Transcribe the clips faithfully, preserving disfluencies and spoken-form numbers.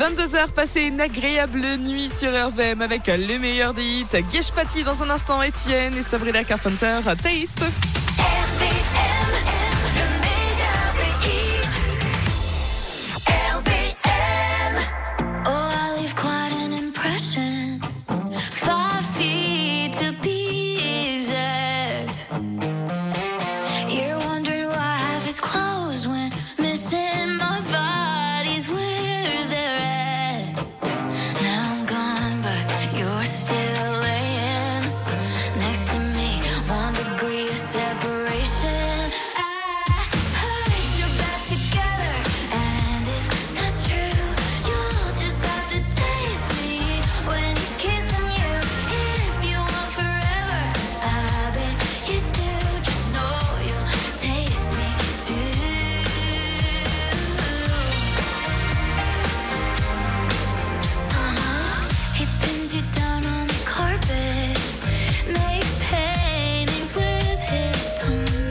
vingt-deux heures, passez une agréable nuit sur R V M avec le meilleur des hits. Gesh Patti dans un instant, Étienne et Sabrina Carpenter, Taste. R V M, le meilleur des hits. R V M. Oh, I leave quite an impression. Five feet to be exact. You're wondering why I have his clothes when missing my body's where they're at. Now I'm gone, but you're still laying next to me. One degree of separation. I heard you're back together, and if that's true, you'll just have to taste me when he's kissing you. If you want forever, I bet you do. Just know you'll taste me too. Uh-huh. He pins you down on the carpet, makes paintings with his tongue.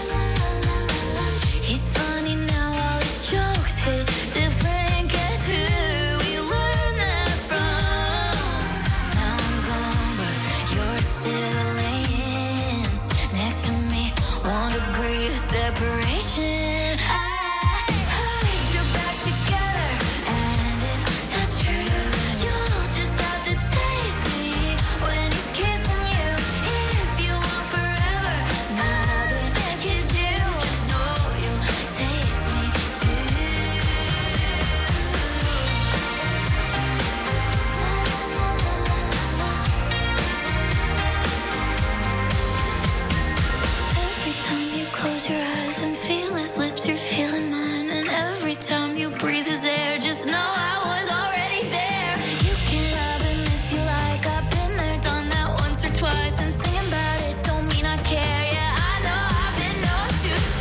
He's funny now, all his jokes hit different. Guess who we learned that from? Now I'm gone, but you're still laying next to me. One degree of separation. I heard you're back together, and if that's true, you'll just have to taste me when he's kissing you. If you want forever, now that you do, just know you'll taste me too. Every time you close your eyes and feel his lips, you're feeling mine. And every time you breathe his air, just know I was already there. You can love him if you like. I've been there, done that once or twice. And singing about it don't mean I care. Yeah, I know I've been known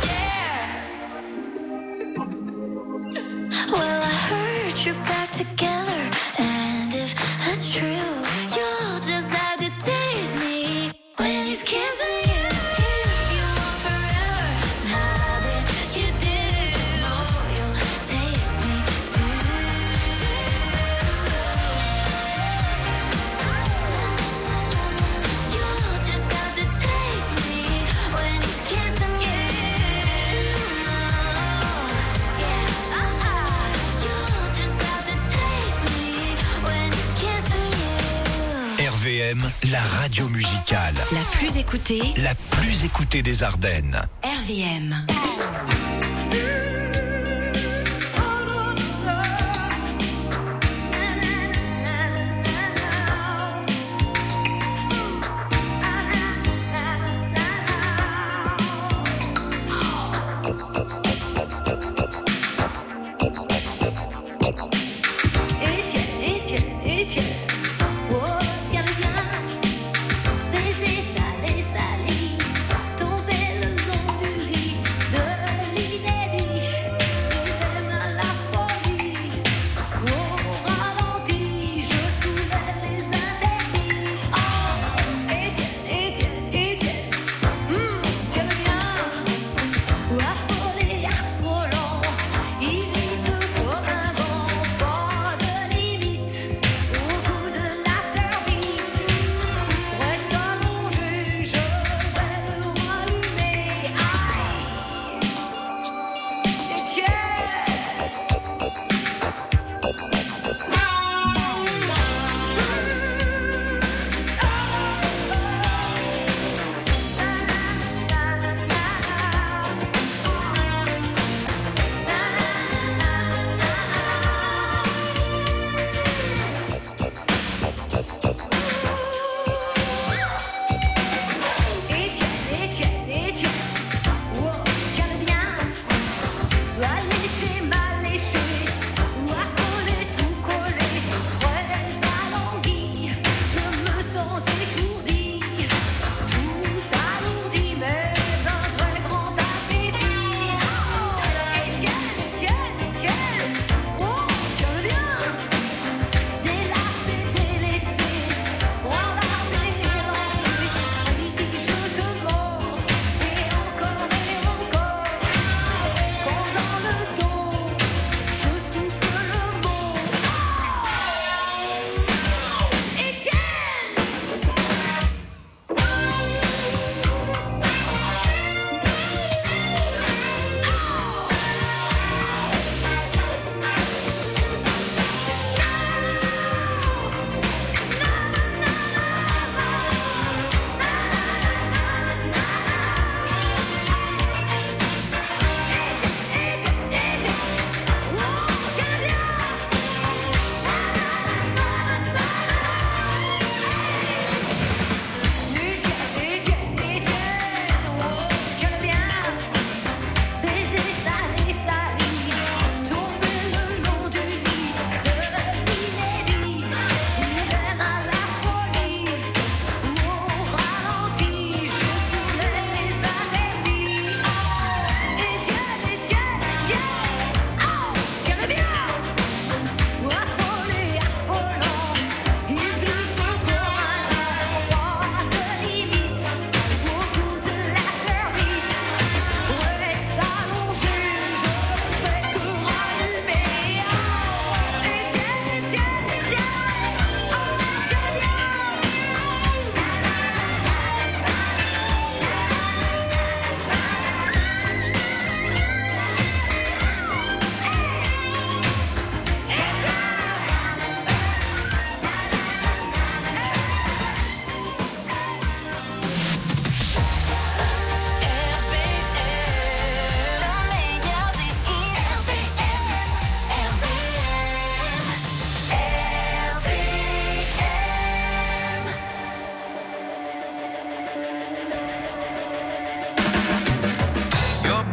to share. Well, I heard you're back together, and if that's true, you'll just have to taste me when he's kissing you. If you want forever, now that you do, know you'll taste me too. Taste me too. You'll just have to taste me when he's kissing you. Yeah, uh-uh. You'll just have to taste me when he's kissing you. R V M, la radio musicale, La plus écoutée, la plus écoutée des Ardennes. R V M. Étienne, Étienne, Étienne, oh tiens le bien, baiser, saler, salir, tomber le long du lit, de lit.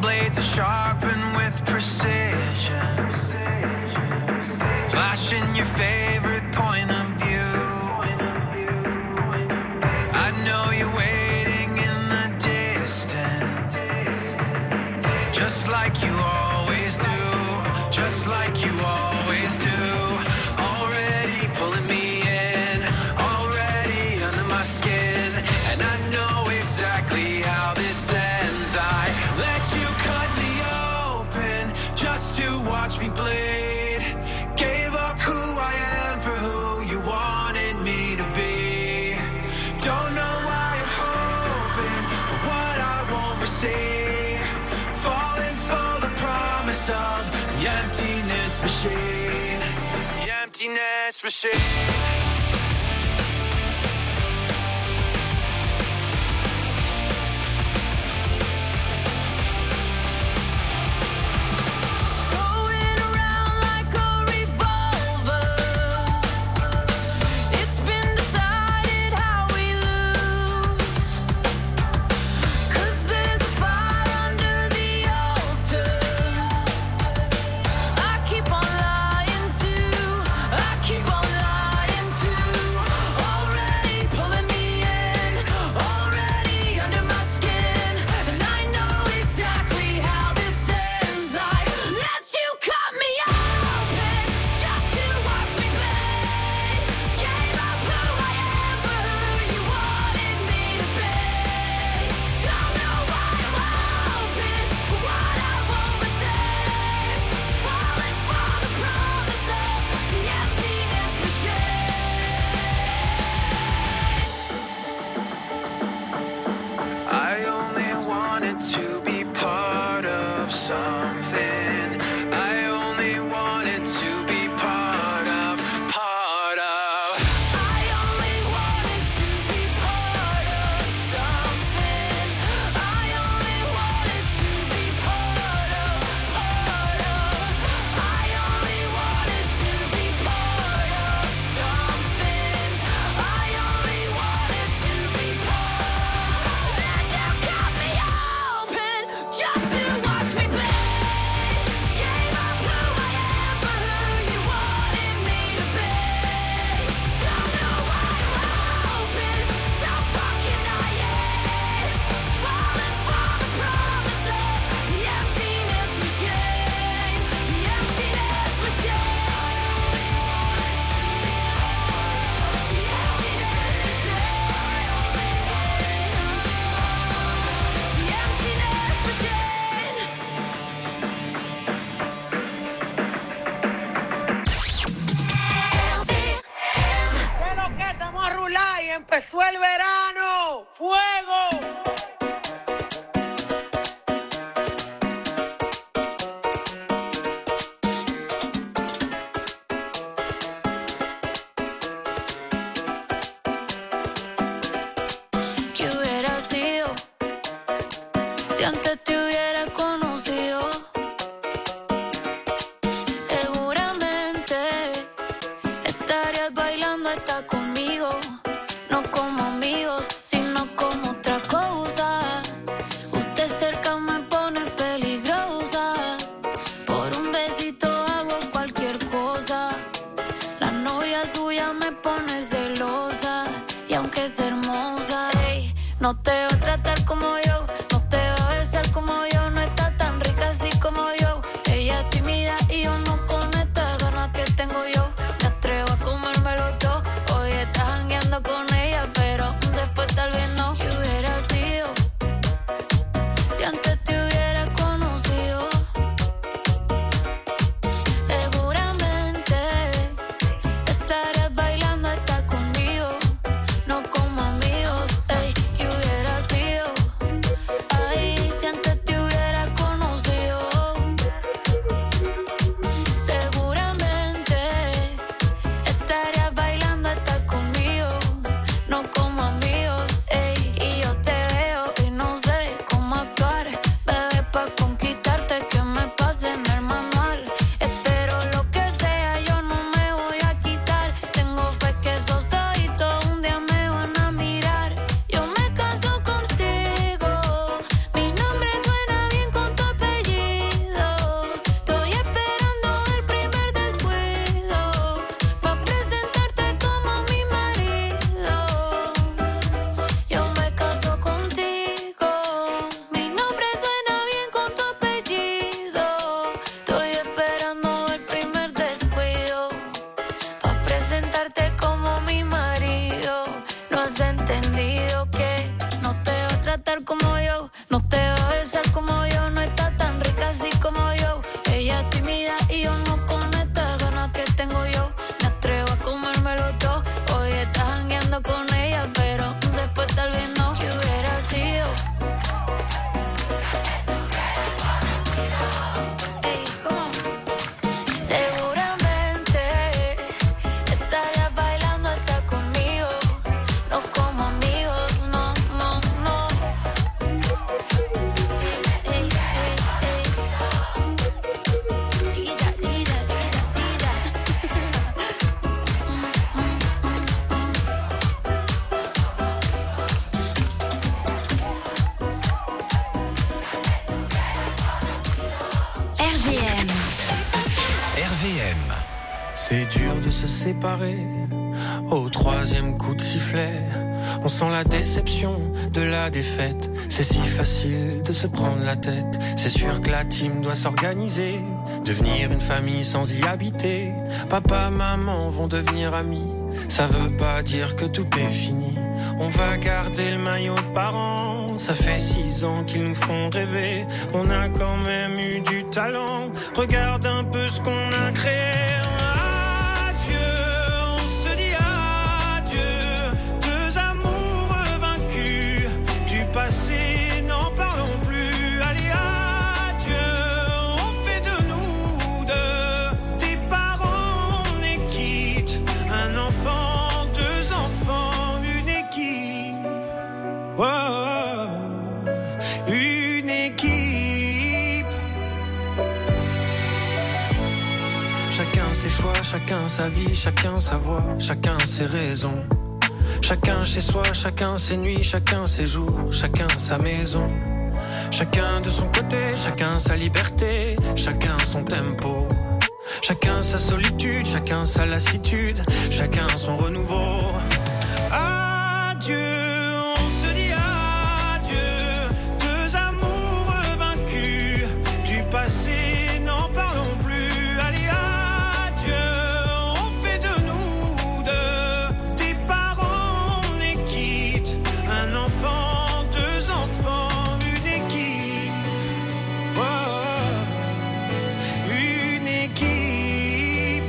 blades are sharpened with precision, flashing your favorite point of view. I know you're waiting in the distance, just like you always do, just like you always do. Already pulling me in, already under my skin, and I know exactly how this ends. I let you cut me open just to watch me bleed. Gave up who I am for who you wanted me to be. Don't know why I'm hoping for what I won't receive. Falling for the promise of the emptiness machine. The emptiness machine. Empezó el verano, fuego. ¿Qué hubiera sido si antes te hubiera conocido? Seguramente estarías bailando hasta conmigo. No como amigos, sino como otra cosa. V M. R V M. C'est dur de se séparer. Au troisième coup de sifflet, on sent la déception de la défaite. C'est si facile de se prendre la tête. C'est sûr que la team doit s'organiser, devenir une famille sans y habiter. Papa, maman vont devenir amis. Ça veut pas dire que tout est fini. On va garder le maillot de parents. Ça fait six ans qu'ils nous font rêver. On a quand même eu du talent. Regarde un peu ce qu'on a créé. Passé, n'en parlons plus. Allez, adieu, on fait de nous deux des parents, on est quitte. Un enfant, deux enfants, une équipe. Oh, une équipe. Chacun ses choix, chacun sa vie, chacun sa voix, chacun ses raisons. Chacun chez soi, chacun ses nuits, chacun ses jours, chacun sa maison. Chacun de son côté, chacun sa liberté, chacun son tempo. Chacun sa solitude, chacun sa lassitude, chacun son renouveau. Adieu, on se dit adieu, deux amoureux vaincus du passé, n'en parlons plus. Allez, adieu, on fait de nous deux des parents, on est quitte. Un enfant, deux enfants, une équipe. Oh, une équipe.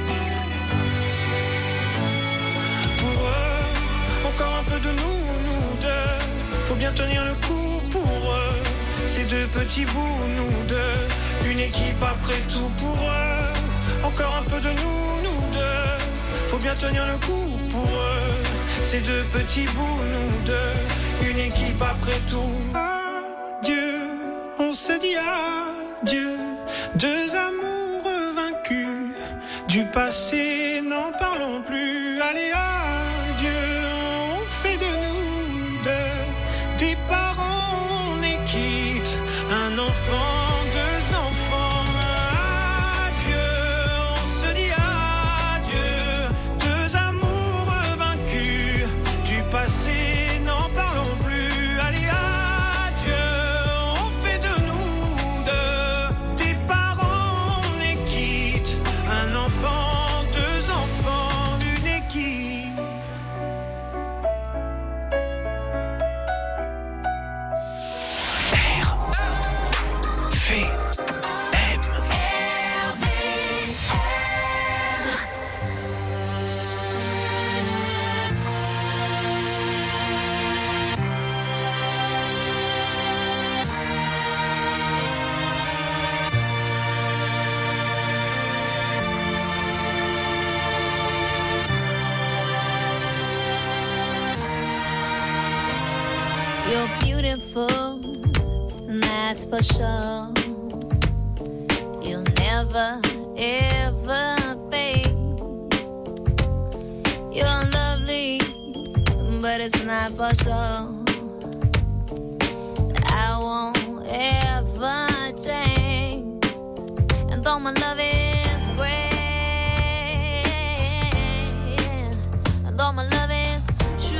Pour eux, encore un peu de nous, nous deux. Faut bien tenir le coup pour eux. Ces deux petits bouts, nous deux. Une équipe après tout pour eux. Encore un peu de nous, nous deux. Faut bien tenir le coup pour eux. Ces deux petits bouts, nous deux. Une équipe après tout. Adieu, on se dit adieu. Deux amoureux vaincus du passé, n'en parlons plus. Allez, adieu, on fait de nous deux des parents, on est quitte. Un enfant, deux enfants. Adieu, on se dit adieu. Deux amoureux vaincus du passé, n'en parlons plus. Allez, adieu, on fait de nous deux des parents, on est quitte. Un enfant, deux enfants, une équipe. V M. You're beautiful, and that's for sure. You'll never, ever fade. You're lovely, but it's not for sure. I won't ever change. And though my love is great, and though my love is true,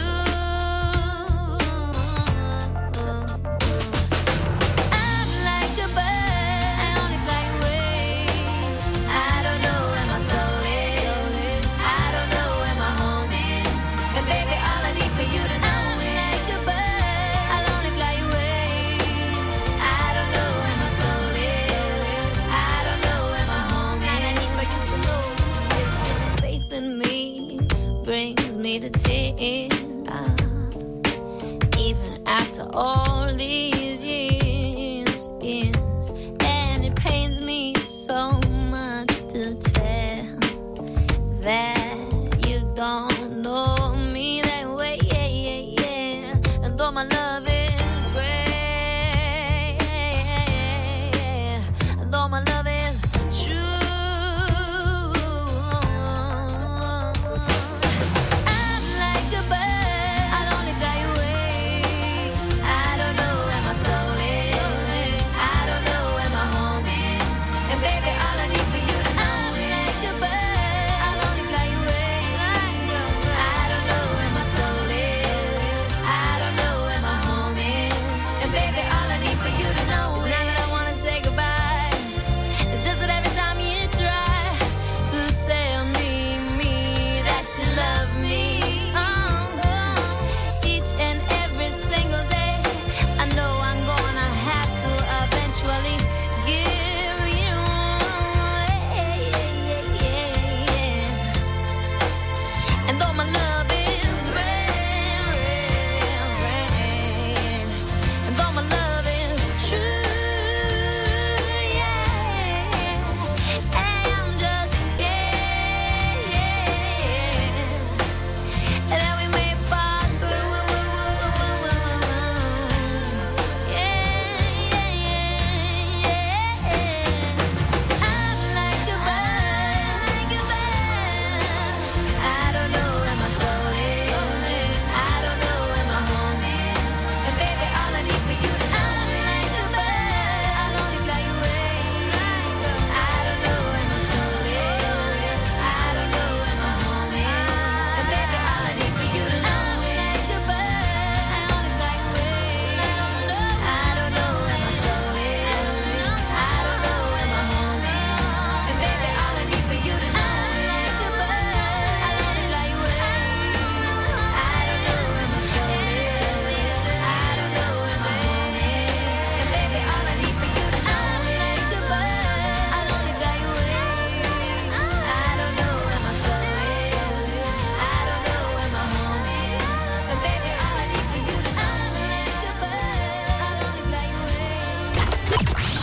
I'm like a bird, I only fly away. I don't know where my soul is, I don't know where my home is. And baby, all I need for you to know is like a bird, I'll only fly away. I don't know where my soul is, I don't know where my home is. And I need for you to know is your faith in me brings me to tears. Even after all these years, years, and it pains me so much to tell that you don't know me that way, yeah, yeah, yeah. And though my love is great, and though my love is true, I'm like a bird.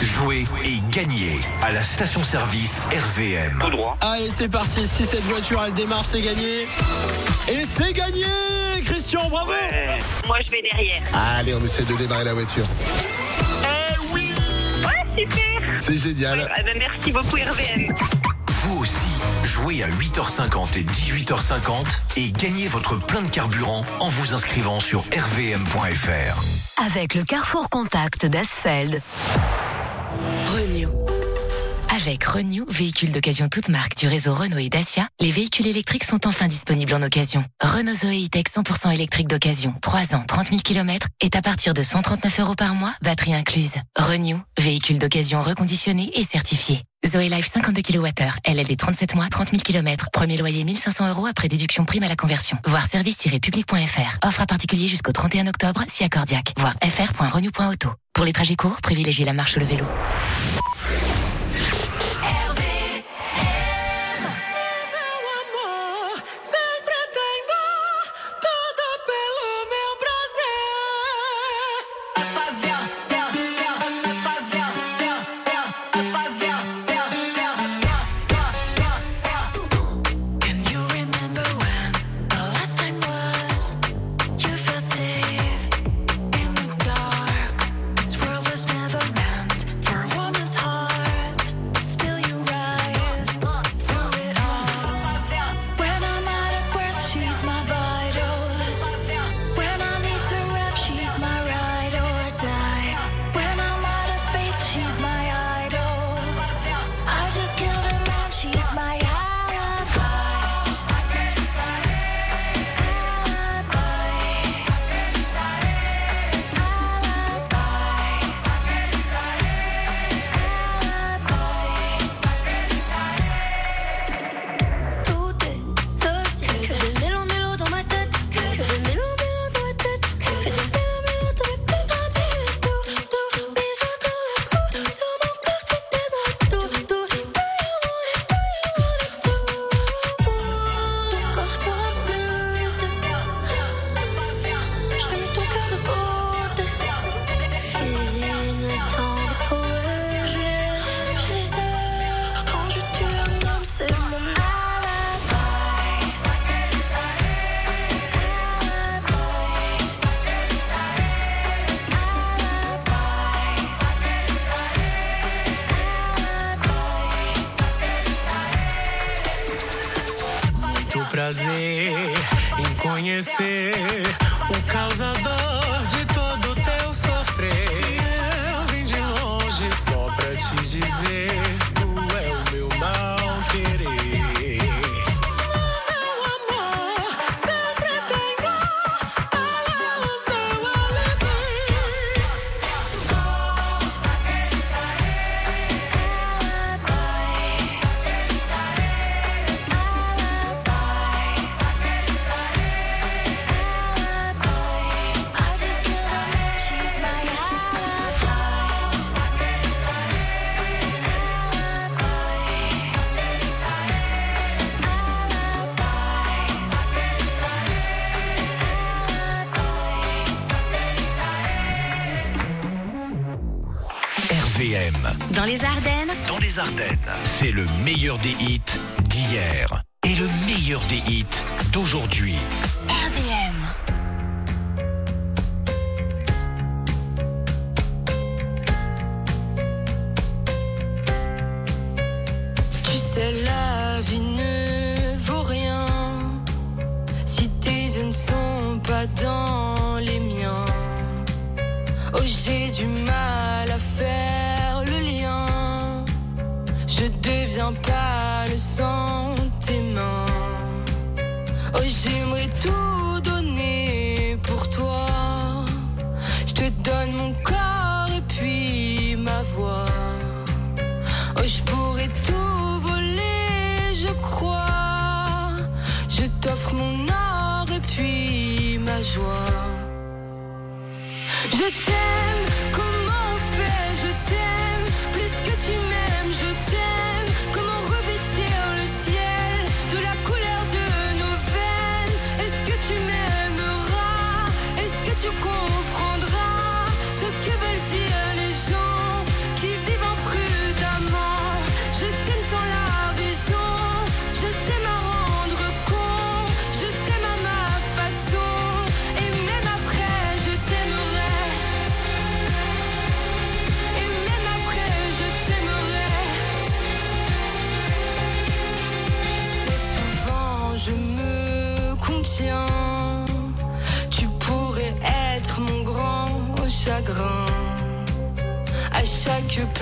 jouez et gagnez à la station-service R V M. Tout droit. Allez, c'est parti. Si cette voiture, elle démarre, c'est gagné. Et c'est gagné, Christian, bravo. Ouais. Moi, je vais derrière. Allez, on essaie de démarrer la voiture. Eh oui. Ouais, super. C'est génial. Ah ben, merci beaucoup, R V M. Vous aussi, jouez à huit heures cinquante et dix-huit heures cinquante et gagnez votre plein de carburant en vous inscrivant sur r v m point f r. Avec le Carrefour Contact d'Asfeld. Renew. Avec Renew, véhicules d'occasion toute marque du réseau Renault et Dacia, les véhicules électriques sont enfin disponibles en occasion. Renault Zoe E-Tech cent pour cent électrique d'occasion, trois ans, trente mille kilomètres, est à partir de cent trente-neuf euros par mois, batterie incluse. Renew, véhicule d'occasion reconditionné et certifié. Zoe Life cinquante-deux kilowattheures, L L D trente-sept mois, trente mille kilomètres, premier loyer mille cinq cents euros après déduction prime à la conversion. Voir service tiret public point f r. Offre à particulier jusqu'au trente et un octobre, si accordiaque. Voir f r point renew point auto. Pour les trajets courts, privilégiez la marche ou le vélo. Prazer em conhecer o causador de todo o teu sofrer. Eu vim de longe só pra te dizer, tu é o meu mal querer. Meu amor, sempre tem dor, ela é o meu alibi. R V M. Dans les Ardennes. Dans les Ardennes, c'est le meilleur des hits d'hier et le meilleur des hits d'aujourd'hui. R V M. Tu sais, la vie ne vaut rien si tes yeux ne sont pas dans les miens. Oh, j'ai du mal à faire le lien. Je deviens pas le sang tes mains. Oh, j'aimerais tout donner pour toi. Je te donne mon corps et puis ma voix. Oh, je pourrais tout voler, je crois. Je t'offre mon or et puis ma joie. Je t'aime, comment on fait, je t'aime. Plus que tu m'aimes, je t'aime. Comment revêtir le ciel de la couleur de nos veines. Est-ce que tu m'aimeras? Est-ce que tu comprendras ce que veulent dire les gens qui vivent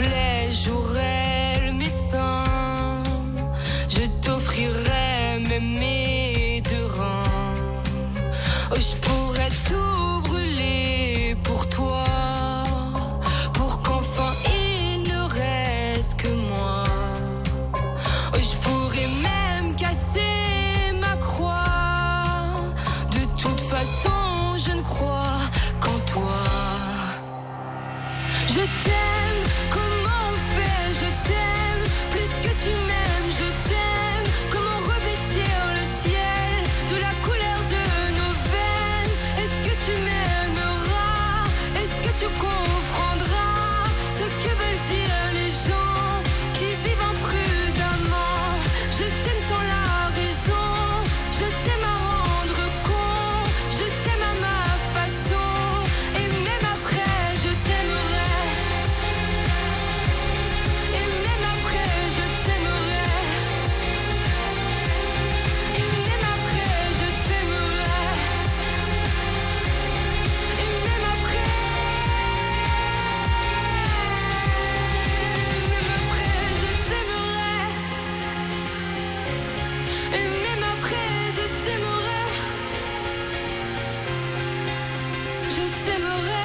plaît, j'aurai le médecin. Je t'offrirai même mes deux reins. Oh, je pourrais tout brûler pour toi, pour qu'enfin il ne reste que moi. Oh, je pourrais même casser ma croix. De toute façon, je ne crois qu'en toi. Je t'aime, comment on fait? Je t'aime, plus que tu m'aimes, je t'aime. Comment revêtir le ciel de la couleur de nos veines? Est-ce que tu m'aimeras? Est-ce que tu comprendras ce que veulent dire les gens qui vivent imprudemment? Je t'aime sans la raison, je t'aime à rendre con, je t'aime à ma façon, et même après je t'aimerai. Et même après je t'aimerai. Et même après je t'aimerai. Et même après. Même après je t'aimerai. Et même après je t'aimerai. Je t'aimerai.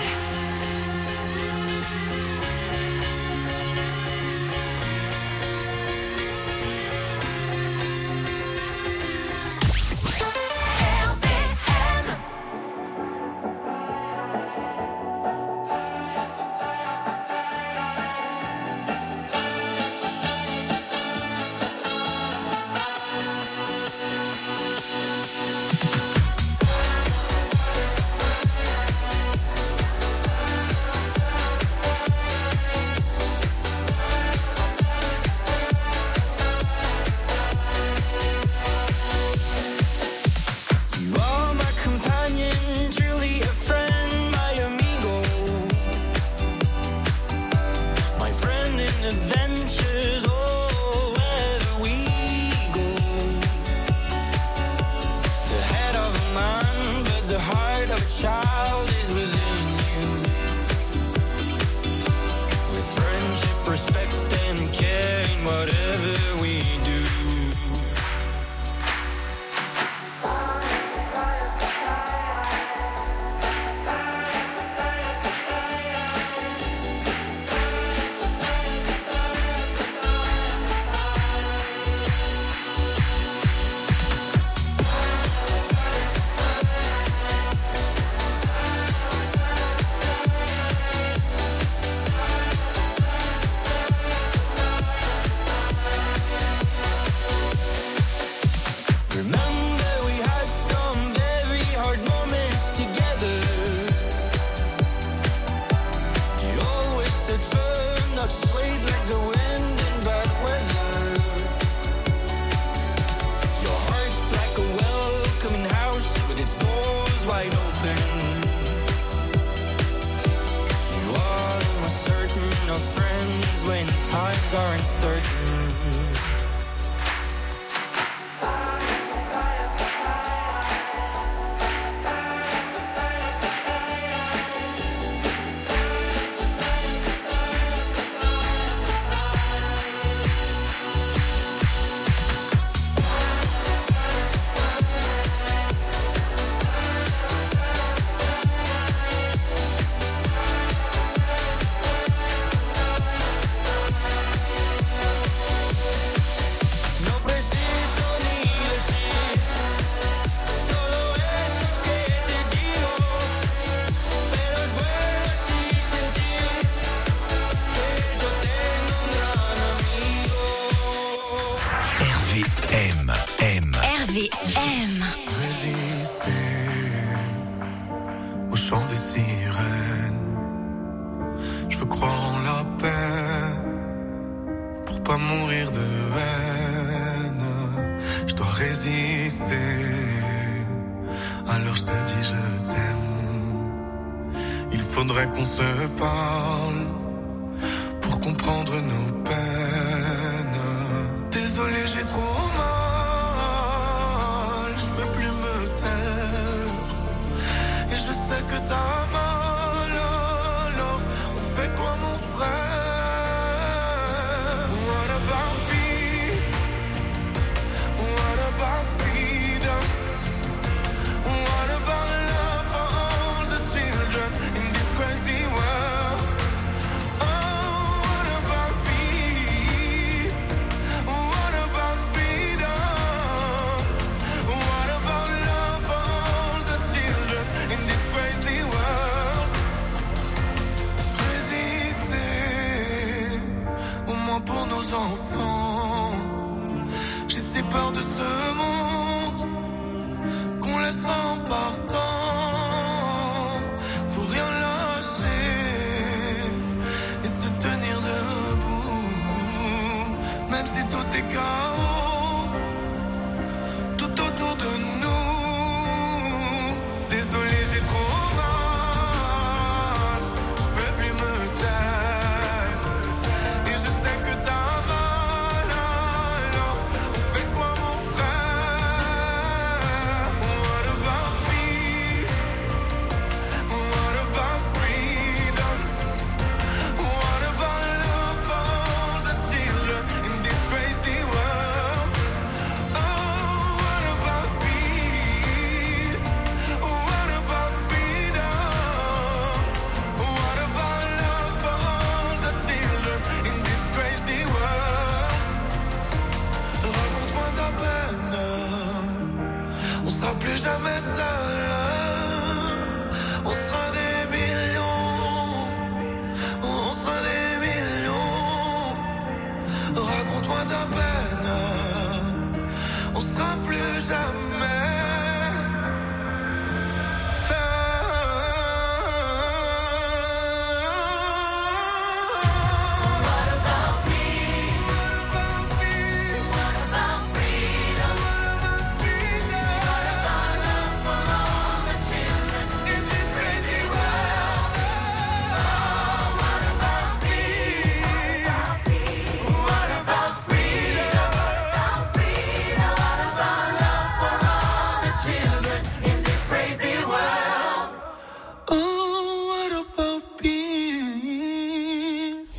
You are my companion, truly a friend, my amigo. My friend in adventures, oh, wherever we go. The head of a man, but the heart of a child is within you. With friendship, respect, and care in whatever we do. Remember we had some very hard moments together. You always stood firm, not swayed like the wind in bad weather. Your heart's like a welcoming house with its doors wide open. You are the most certain of friends when times are uncertain. No preciso ni decir todo eso que te digo, pero es bueno así sentir que yo tengo un gran amigo. R V M. M. R V M. Résister au chant des sirènes. Je veux croire en la paix pour pas mourir de haine. Je dois résister. Alors je te dis je t'aime. Il faudrait qu'on se parle pour comprendre nos peines. Désolé, j'ai trop mal. Je peux plus me taire. Et je sais que t'as mal. Alors on fait quoi mon frère? nos enfants. J'ai si peur de ce monde qu'on laissera en partant. Faut rien lâcher et se tenir debout, même si tout est chaos tout autour de nous. Désolé, j'ai trop mal, je peux plus me taire. Et je sais que t'as mal, alors on fait quoi mon frère? What about peace? What about freedom? What about love for the children in this crazy world? Oh, what about peace? What about freedom? What about love for all the children in this crazy world? Raconte-moi ta peine, on sera plus jamais seul. On sera des millions, on sera des millions. Raconte-moi ta peine, on sera plus jamais What about peace? What about peace? What about freedom? What about freedom? What about love for all the children in this crazy world? Oh, what about peace? What about freedom? What about love for all the children in this crazy world? Oh, what about peace?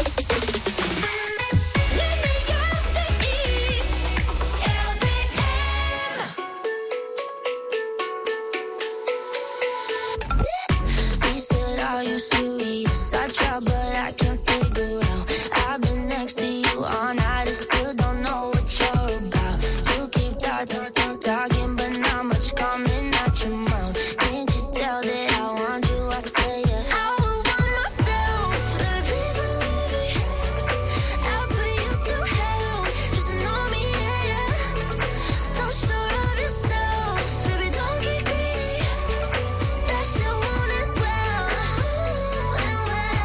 He said, are you serious? I tried, but I can't figure out. I've been next to you all night and still don't know what you're about. You keep talking, talking, but not much coming out your mouth. Can't you tell that I want you? I say yeah. I would want myself, baby, please believe me. I'll put you through hell, just to know me, yeah, yeah. So sure of yourself, baby, don't get greedy. That you want it well, and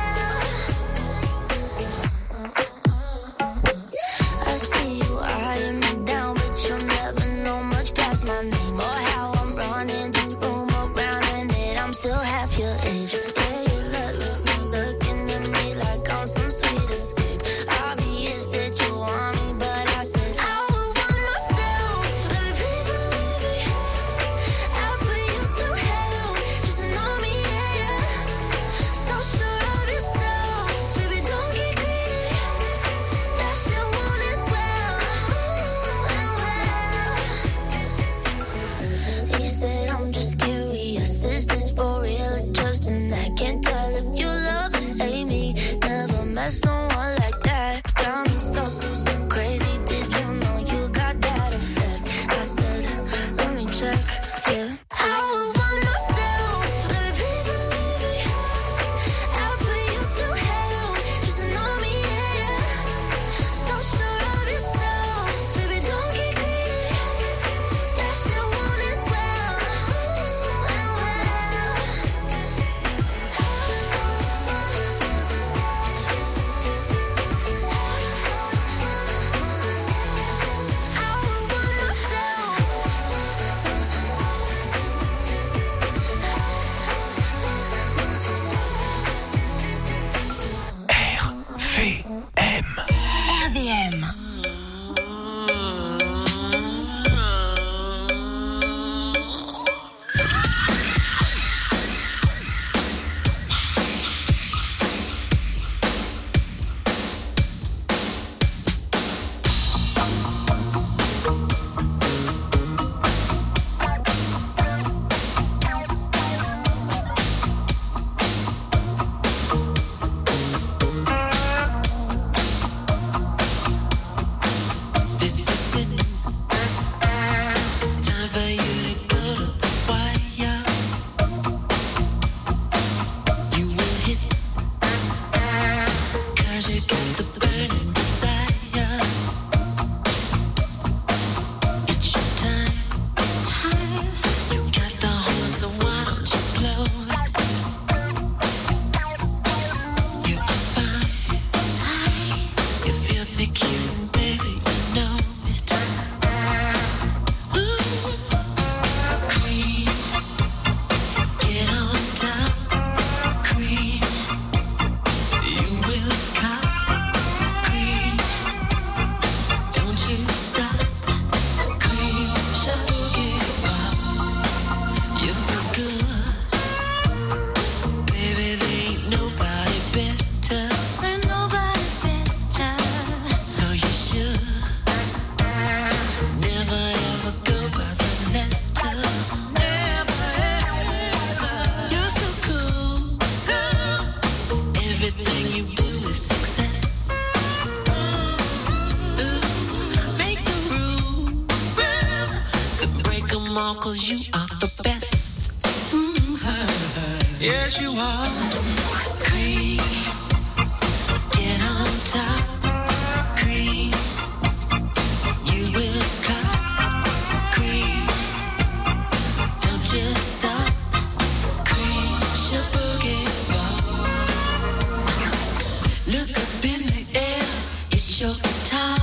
well. I see you eyeing me down, but you'll never know much past my name or how I'm running this room around, and that I'm still half your age. Yeah, you look, look, look, looking at me like I'm some sweet escape. Obvious that you want me, but I said I would want myself, baby, please believe me. I'll put you through hell, just to know me, yeah, yeah. So sure of yourself, baby, don't get greedy. That you want it well, and well. He said, I'm just curious, is this for real or just an act? Can't tell if you love or hate me. Never met someone like that. Got me so, so crazy. Did you know you got that effect? I said, let me check, yeah. I would want myself, baby, please believe me. I'll put you through hell, just to know me, yeah, yeah. So sure of yourself, baby, don't get greedy. That you want it well, and well. I would want myself. R V M. R V M. you got the burning desire. 'cause you are the best. Mm-hmm. Yes, you are. Cream, get on top. Cream, you will cut. Cream, don't just stop. Cream, your boogie ball. Look up in the air, it's your time.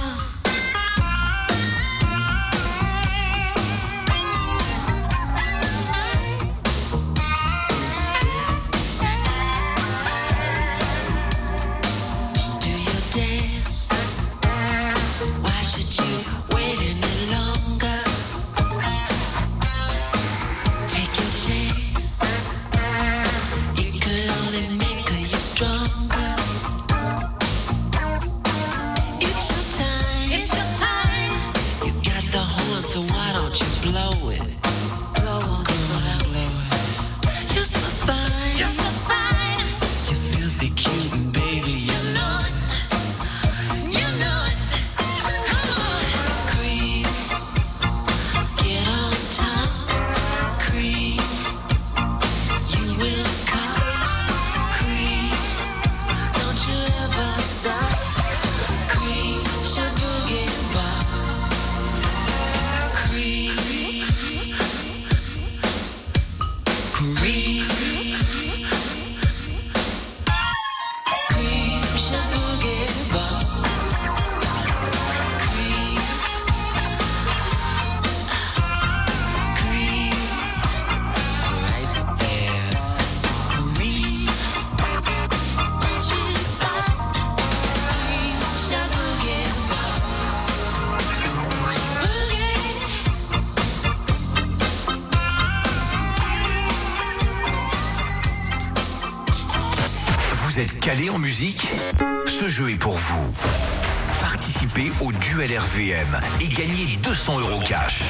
Vous êtes calé en musique? Ce jeu est pour vous. Participez au Duel R V M et gagnez deux cents euros cash.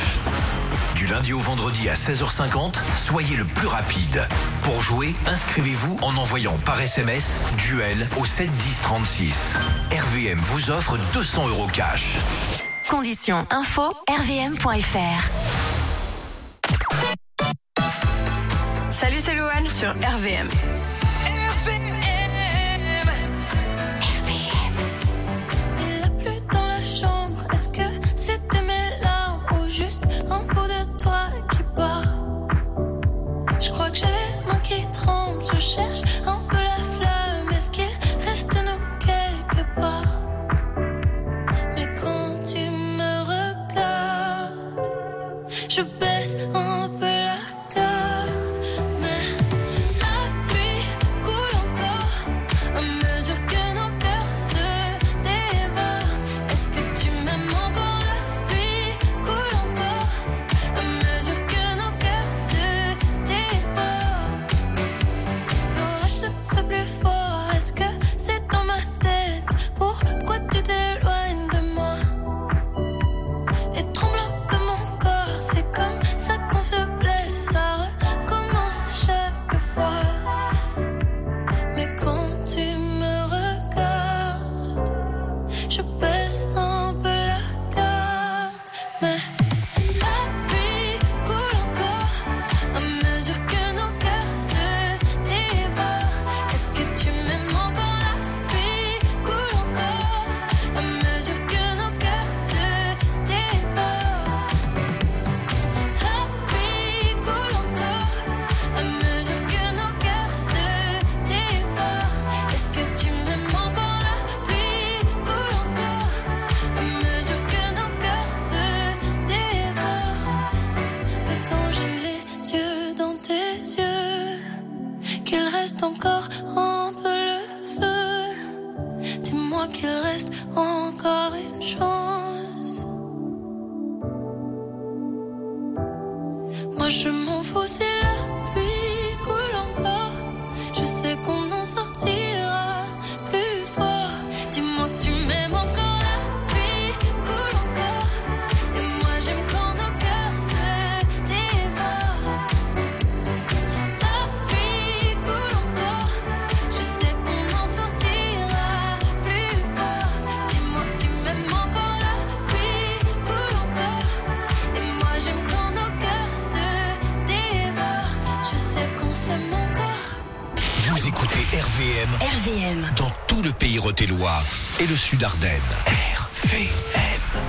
Du lundi au vendredi à seize heures cinquante, soyez le plus rapide. Pour jouer, inscrivez-vous en envoyant par S M S Duel au sept dix trente-six. R V M vous offre deux cents euros cash. Conditions info r v m point f r. Salut, c'est Louane sur R V M. Il a plu dans la chambre. Est-ce que c'était mes larmes ou juste un bout de toi qui part? Je crois que j'ai les mains qui tremblent. Je cherche un peu la flamme. Est-ce qu'il reste de nous quelque part? Mais quand tu me regardes, je baisse un peu la garde. Mais la pluie coule encore à mesure que nos cœurs se dévorent. Est-ce que tu m'aimes encore? La pluie coule encore à mesure que nos cœurs se dévorent. L'orage se fait plus fort. Est-ce que c'est dans ma tête? Pourquoi tu t'éloignes de moi? Et tremble un peu mon corps. C'est comme ça qu'on se blesse. Ça recommence chaque fois. Mais quand tu me regardes, je baisse un peu la garde. Mais la pluie coule encore à mesure que nos cœurs se dévorent. Est-ce que tu m'aimes encore? La pluie coule encore à mesure que nos cœurs se dévorent. La pluie coule encore à mesure que nos cœurs se dévorent. Est-ce que tu m'aimes encore? La pluie coule encore à mesure que nos cœurs se dévorent. Mais quand j'ai les yeux dans tes yeux, qu'il reste encore un peu le feu, dis-moi qu'il reste encore une chance. Moi je m'en fous si la pluie coule encore. Je sais qu'on en sortira plus fort. Dis-moi que tu m'aimes encore. La pluie coule encore. Et moi j'aime quand nos cœurs se dévorent. La pluie coule encore. Je sais qu'on en sortira plus fort. Dis-moi que tu m'aimes encore. La pluie coule encore. Et moi j'aime quand nos cœurs se R V M. R V M. Dans tout le pays rothellois et le sud Ardennes. R V M.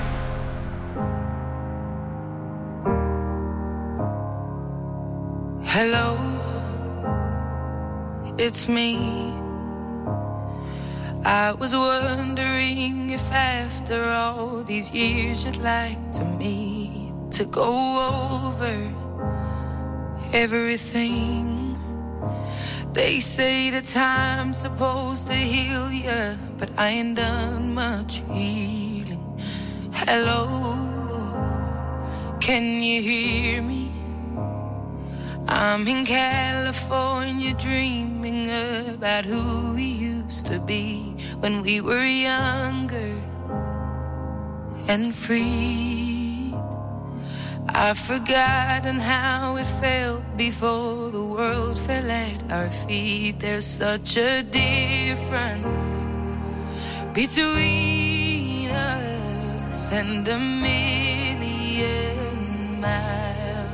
Hello, it's me. I was wondering if after all these years you'd like to meet to go over everything. They say the time's supposed to heal ya, but I ain't done much healing. Hello, can you hear me? I'm in California dreaming about who we used to be when we were younger and free. I've forgotten how it felt before the world fell at our feet. There's such a difference between us and a million miles.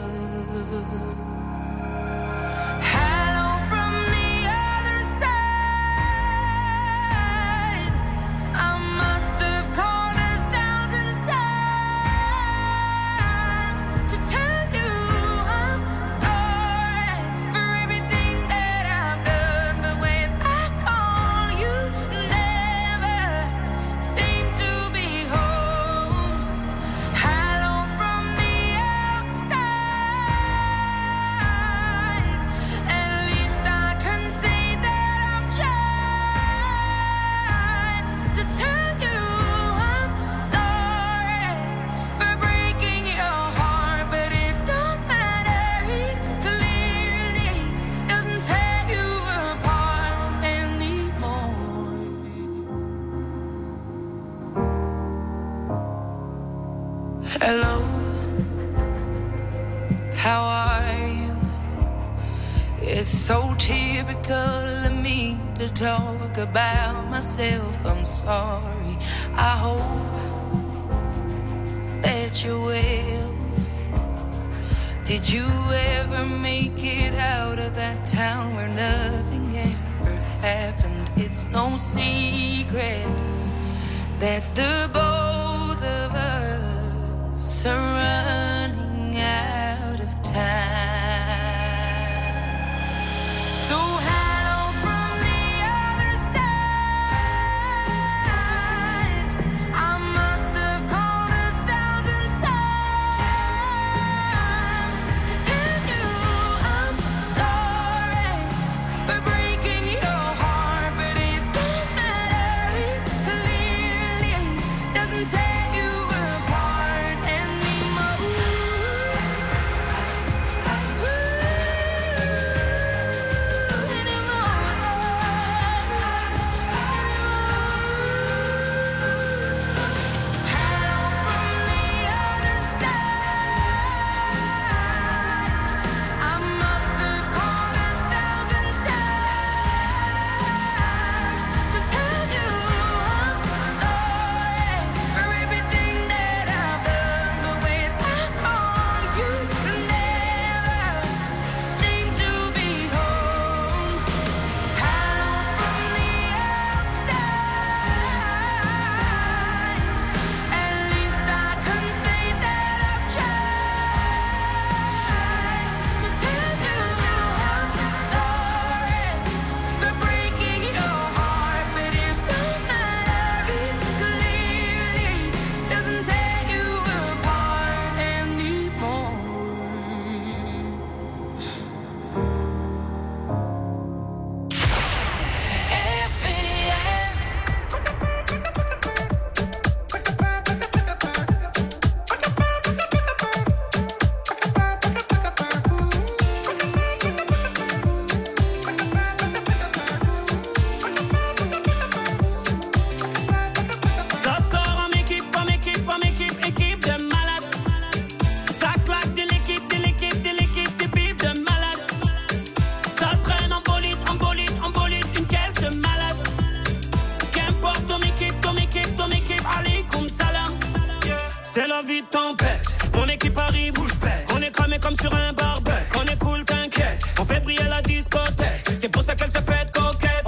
Hello, how are you? It's so typical of me to talk about myself. I'm sorry. I hope that you're well. Did you ever make it out of that town where nothing ever happened? It's no secret that the both of us are running out of time. So hello from the other side. I must have called a thousand times to tell you I'm sorry for breaking your heart, but it don't matter. It clearly doesn't tear you apart anymore. I must have called a thousand times to tell you I'm sorry for everything that I've done, but when I call you, never seem to be home. Hello from the outside. At least I can say that I've tried to tell you I'm sorry for breaking your heart, but it don't matter. It clearly doesn't tear you apart anymore. Ça sort en équipe, en équipe, en équipe, équipe de malades. Ça claque de l'équipe, de l'équipe, de l'équipe, des bifs de malades. Ça traîne en bolide, en bolide, en bolide, une caisse de malades. Qu'importe ton équipe, ton équipe, ton équipe, allez comme salam. C'est la vie de tempête, mon équipe arrive, bouge bête. On est cramé comme sur un barbecue. On est cool, t'inquiète, on fait briller la discothèque. C'est pour ça qu'elle se fait coquette.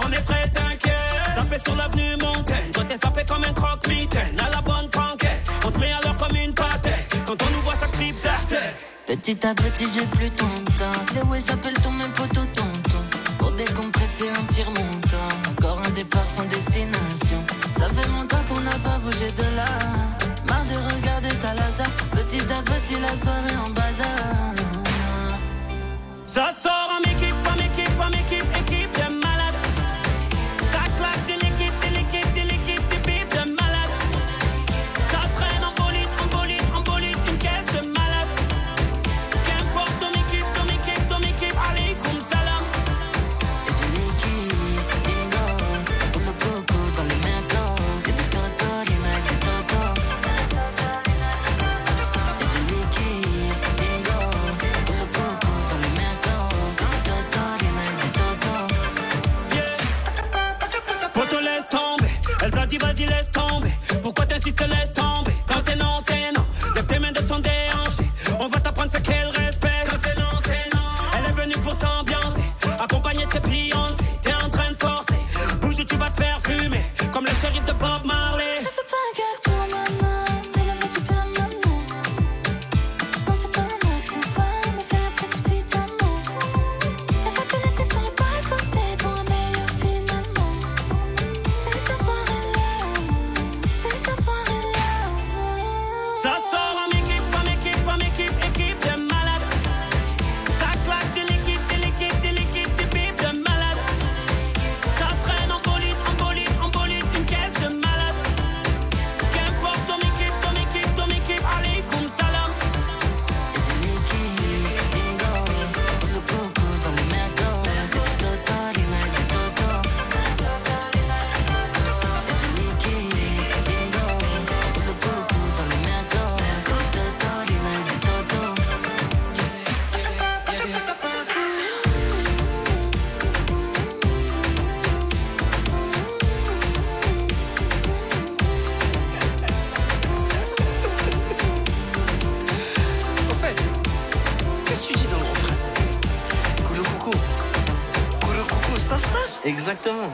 Petit à petit j'ai plus ton temps. Les ouais j'appelle tous mes potos tonton. Pour décompresser un petit remontant. Encore un départ sans destination. Ça fait longtemps qu'on n'a pas bougé de là. Marre de regarder ta laza. Petit à petit la soirée en bazar. Ça sort en équipe, en équipe, en équipe, équipe de malades. Ça claque de l'équipe, de l'équipe, de l'équipe, de pipes de malades. Ça traîne en bolide, en bolide, en bolide, une caisse de malades. Qu'importe ton équipe, ton équipe, ton équipe, allez, comme salam. Et de l'équipe, bingo, pour le coco dans les mercos. Et du toto, les mecs du toto. Et de l'équipe, bingo, pour le coco dans les mercos. Et du toto, les mecs du toto. Poto laisse tomber, elle t'a dit vas-y laisse tomber. Pourquoi t'insistes laisse tomber? Quand c'est non c'est non, lève tes mains de son déhanché. On va t'apprendre ce qu'elle respecte. Quand c'est non c'est non, elle est venue pour s'ambiancer, accompagnée de ses Beyoncé. T'es en train de forcer, bouge ou tu vas te faire fumer. Comme le shérif de Bob Marley. Ne fais pas un gag pour maman, elle a fait du bien maman. Non c'est pas un accessoire, elle me fait un précipitamment. Elle va te laisser sur le bas-côté pour un meilleur finalement. C'est sa soirée-là, c'est sa soirée-là. Ça sort en équipe, en équipe, en équipe, équipe de malades. Ça claque de l'équipe, de l'équipe, de l'équipe, de pipes de malades. Ça traîne en bolide, en bolide, en bolide, une caisse de malades. Qu'importe ton équipe, ton équipe, ton équipe, allez, comme salam. Et de l'équipe, bingo, pour le coco dans les mercos. Et du toto, les mecs du toto. Et de l'équipe, bingo, pour le coco dans les mercos. Et du toto, les mecs du toto. En fait, qu'est-ce que tu dis dans le refrain? Coulou coucou. Coulou coucou, stas stas. Exactement.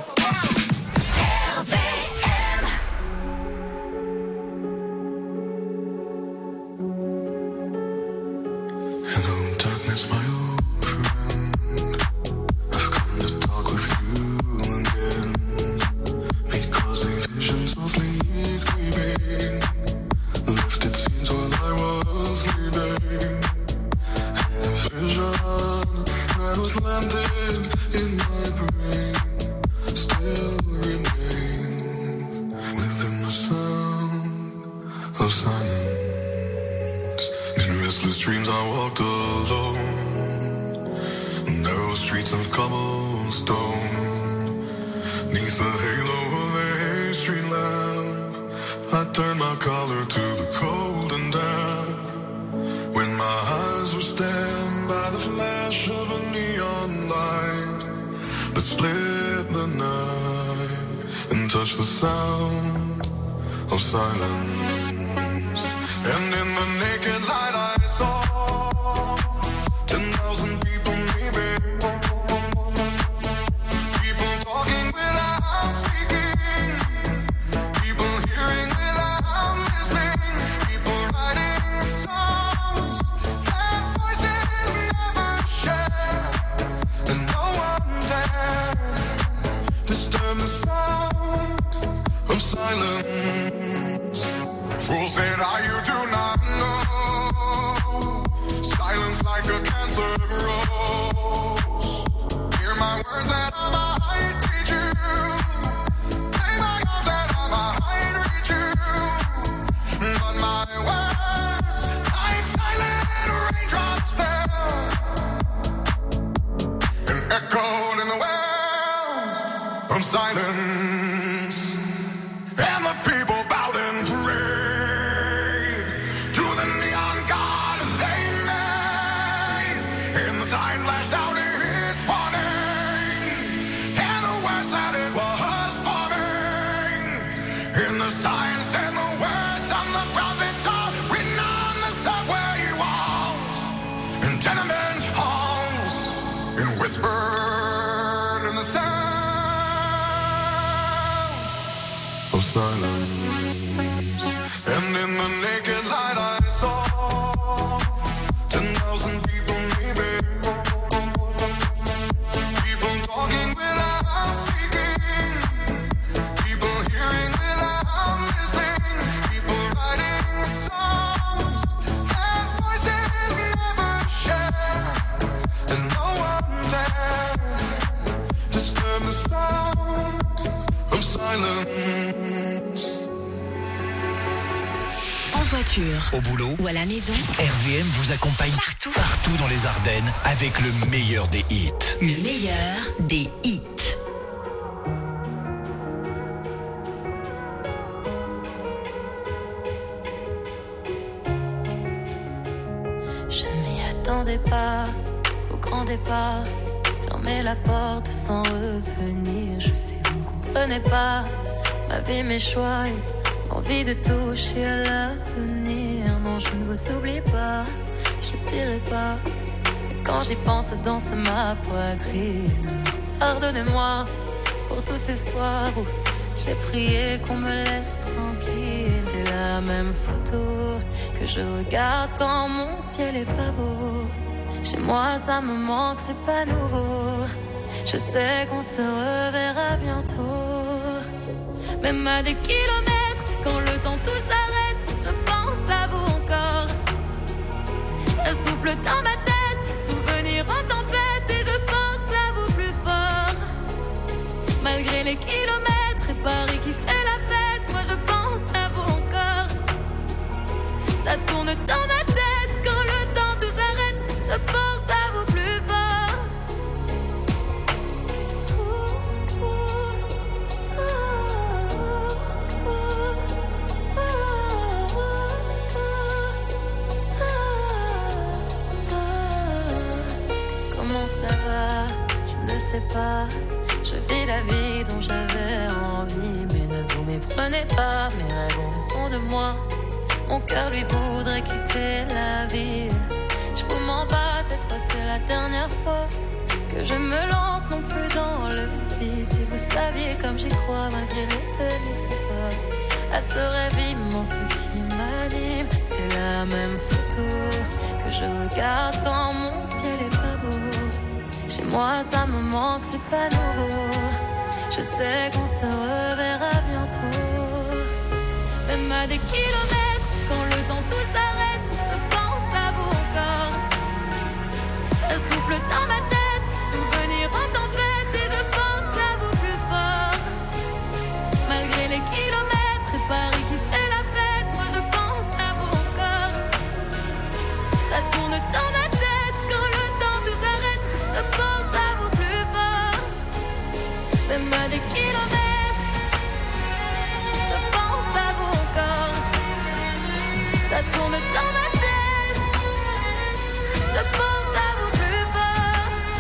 Hello, darkness, my old friend. I've come to talk with you again. Because a vision softly creeping left its scenes while I was sleeping. And the vision that was planted in my brain still remains within the sound of silence. In restless dreams I walked alone, narrow streets of cobblestone. Neath the halo of a street lamp, I turned my collar to the cold and damp. When my eyes were stabbed by the flash of a neon light that split the night and touched the sound of silence. And in the naked light I saw ten thousand people maybe. People talking without speaking. People hearing without listening. People writing songs that voices never share. And no one dared disturb the sound of silence. Fool said I, you do not know. Silence like a cancer grows. Hear my words and I might teach you. Lay my arms and I might reach you. But my words, like silent raindrops fell and echoed in the wells of silence. And the people bowed and prayed to the neon god they made. And the sign flashed out its warning, and the words that it was forming. And the sign said the words on the prophets are written on the subway walls and tenement halls, and whispered in the sound of silence. And in the naked light I saw ten thousand voiture, Au boulot, ou à la maison, R V M vous accompagne Partout. partout dans les Ardennes avec le meilleur des hits. le meilleur des hits. Je m'y attendais pas au grand départ. Fermer la porte sans revenir. Je sais, vous ne comprenez pas ma vie, mes choix et l'envie de toucher à l'avenir. Non, je ne vous oublie pas, je ne dirai pas. Mais quand j'y pense, danse ma poitrine. Alors pardonnez-moi pour tous ces soirs où j'ai prié qu'on me laisse tranquille. C'est la même photo que je regarde quand mon ciel est pas beau. Chez moi ça me manque, c'est pas nouveau. Je sais qu'on se reverra bientôt. Même à des kilomètres, quand le temps tout s'arrête, je pense à vous encore. Ça souffle dans ma tête, souvenir en tempête, et je pense à vous plus fort. Malgré les kilomètres et Paris qui fait la fête, moi je pense à vous encore. Ça tourne dans ma tête, quand le temps tout s'arrête, je pense à vous plus fort. Ouh, ouh, ouh, ouh, ouh, ouh, ouh. Comment ça va? Je ne sais pas. Je vis la vie dont j'avais envie, mais ne vous méprenez pas, mes rêves ont raison de moi. Mon cœur lui voudrait quitter la ville. Je vous mens pas, cette fois c'est la dernière fois que je me lance non plus dans le vide. Si vous saviez comme j'y crois, malgré les peines, il faut pas à ce rêve immense qui m'anime. C'est la même photo que je regarde quand mon ciel est pas beau. Chez moi ça me manque, c'est pas nouveau. Je sais qu'on se reverra bientôt. Même à des kilomètres, quand le temps tout s'arrête, je pense à vous encore. Ça souffle dans ma tête, souvenir en tempête, et je pense à vous plus fort. Malgré les kilomètres et Paris qui fait la fête, moi je pense à vous encore. Ça tourne dans ma tête, quand le temps tout s'arrête, je pense à vous plus fort. Même à des kilomètres, je pense à vous encore. Ça tourne dans ma tête, je pense à vous plus fort.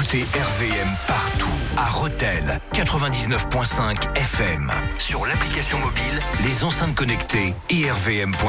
Écoutez R V M partout. À Rethel, quatre-vingt-dix-neuf virgule cinq F M. Sur l'application mobile, les enceintes connectées et R V M point com.